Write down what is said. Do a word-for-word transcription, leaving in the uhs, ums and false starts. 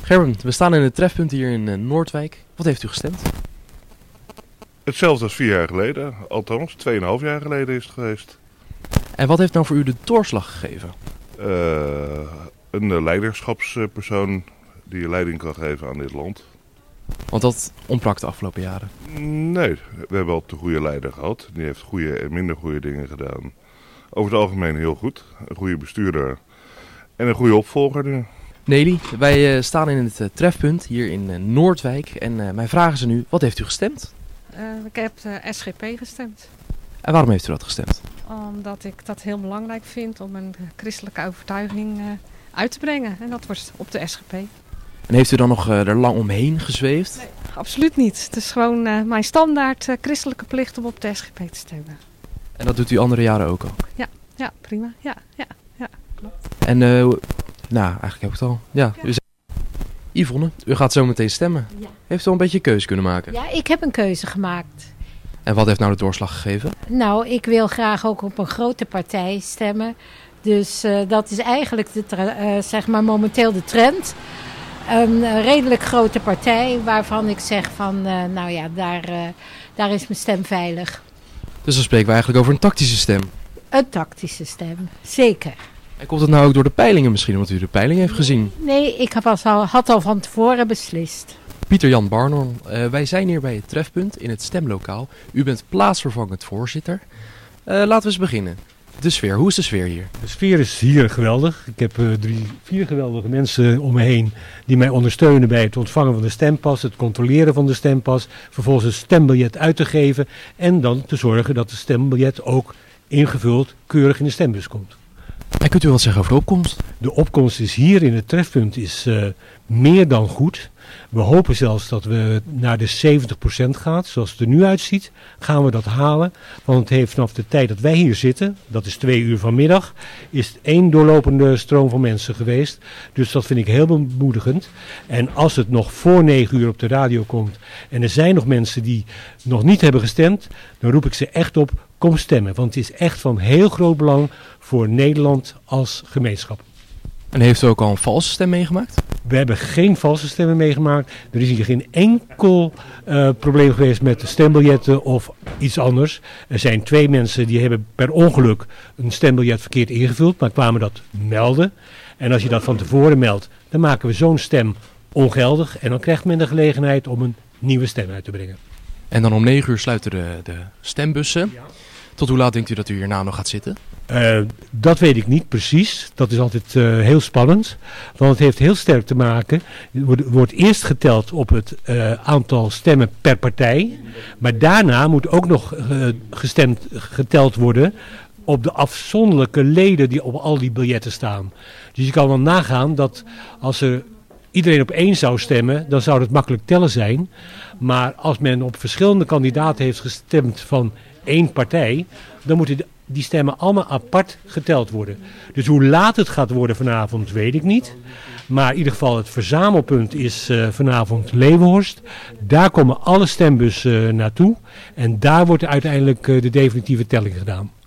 Gerben, we staan in het trefpunt hier in uh, Noordwijk. Wat heeft u gestemd? Hetzelfde als vier jaar geleden. Althans, tweeënhalf jaar geleden is het geweest. En wat heeft nou voor u de doorslag gegeven? Uh, een leiderschapspersoon die leiding kan geven aan dit land. Want dat ontbrak de afgelopen jaren. Nee, we hebben altijd een goede leider gehad. Die heeft goede en minder goede dingen gedaan. Over het algemeen heel goed. Een goede bestuurder en een goede opvolger nu. Nelly, wij uh, staan in het uh, trefpunt hier in uh, Noordwijk. En uh, mijn vragen ze nu, wat heeft u gestemd? Uh, ik heb de S G P gestemd. En waarom heeft u dat gestemd? Omdat ik dat heel belangrijk vind om een christelijke overtuiging uh, uit te brengen. En dat wordt op de S G P. En heeft u dan nog uh, er lang omheen gezweefd? Nee, absoluut niet. Het is gewoon uh, mijn standaard uh, christelijke plicht om op de S G P te stemmen. En dat doet u andere jaren ook al? Ja, ja prima. Ja, ja, ja, klopt. En, uh, nou, eigenlijk heb ik het al. Ja, ja. U zei... Yvonne, u gaat zo meteen stemmen. Ja. Heeft u al een beetje keuze kunnen maken? Ja, ik heb een keuze gemaakt. En wat heeft nou de doorslag gegeven? Nou, ik wil graag ook op een grote partij stemmen. Dus uh, dat is eigenlijk de tra- uh, zeg maar momenteel de trend. Een uh, redelijk grote partij waarvan ik zeg van, uh, nou ja, daar, uh, daar is mijn stem veilig. Dus dan spreken we eigenlijk over een tactische stem? Een tactische stem, zeker. En komt het nou ook door de peilingen misschien, omdat u de peiling heeft gezien? Nee, ik heb al, had al van tevoren beslist. Pieter-Jan Barnhorn, uh, wij zijn hier bij het trefpunt in het stemlokaal. U bent plaatsvervangend voorzitter. Uh, laten we eens beginnen. De sfeer, hoe is de sfeer hier? De sfeer is hier geweldig. Ik heb uh, drie, vier geweldige mensen om me heen die mij ondersteunen bij het ontvangen van de stempas, het controleren van de stempas, vervolgens een stembiljet uit te geven en dan te zorgen dat de stembiljet ook ingevuld keurig in de stembus komt. En kunt u wat zeggen over de opkomst? De opkomst is hier in het trefpunt is uh, meer dan goed. We hopen zelfs dat we naar de zeventig procent gaat. Zoals het er nu uitziet, gaan we dat halen. Want het heeft vanaf de tijd dat wij hier zitten, dat is twee uur vanmiddag, is het één doorlopende stroom van mensen geweest. Dus dat vind ik heel bemoedigend. En als het nog voor negen uur op de radio komt en er zijn nog mensen die nog niet hebben gestemd, dan roep ik ze echt op, kom stemmen. Want het is echt van heel groot belang voor Nederland als gemeenschap. En heeft u ook al een valse stem meegemaakt? We hebben geen valse stemmen meegemaakt. Er is hier geen enkel uh, probleem geweest met de stembiljetten of iets anders. Er zijn twee mensen die hebben per ongeluk een stembiljet verkeerd ingevuld, maar kwamen dat melden. En als je dat van tevoren meldt, dan maken we zo'n stem ongeldig. En dan krijgt men de gelegenheid om een nieuwe stem uit te brengen. En dan om negen uur sluiten de, de stembussen. Ja. Tot hoe laat denkt u dat u hierna nog gaat zitten? Uh, dat weet ik niet precies. Dat is altijd uh, heel spannend. Want het heeft heel sterk te maken. Het wordt, wordt eerst geteld op het uh, aantal stemmen per partij. Maar daarna moet ook nog uh, gestemd, geteld worden op de afzonderlijke leden die op al die biljetten staan. Dus je kan wel nagaan dat als er iedereen op één zou stemmen, dan zou het makkelijk tellen zijn. Maar als men op verschillende kandidaten heeft gestemd van één partij, dan moeten die stemmen allemaal apart geteld worden. Dus hoe laat het gaat worden vanavond, weet ik niet. Maar in ieder geval het verzamelpunt is uh, vanavond Leeuwenhorst. Daar komen alle stembussen uh, naartoe. En daar wordt uiteindelijk uh, de definitieve telling gedaan.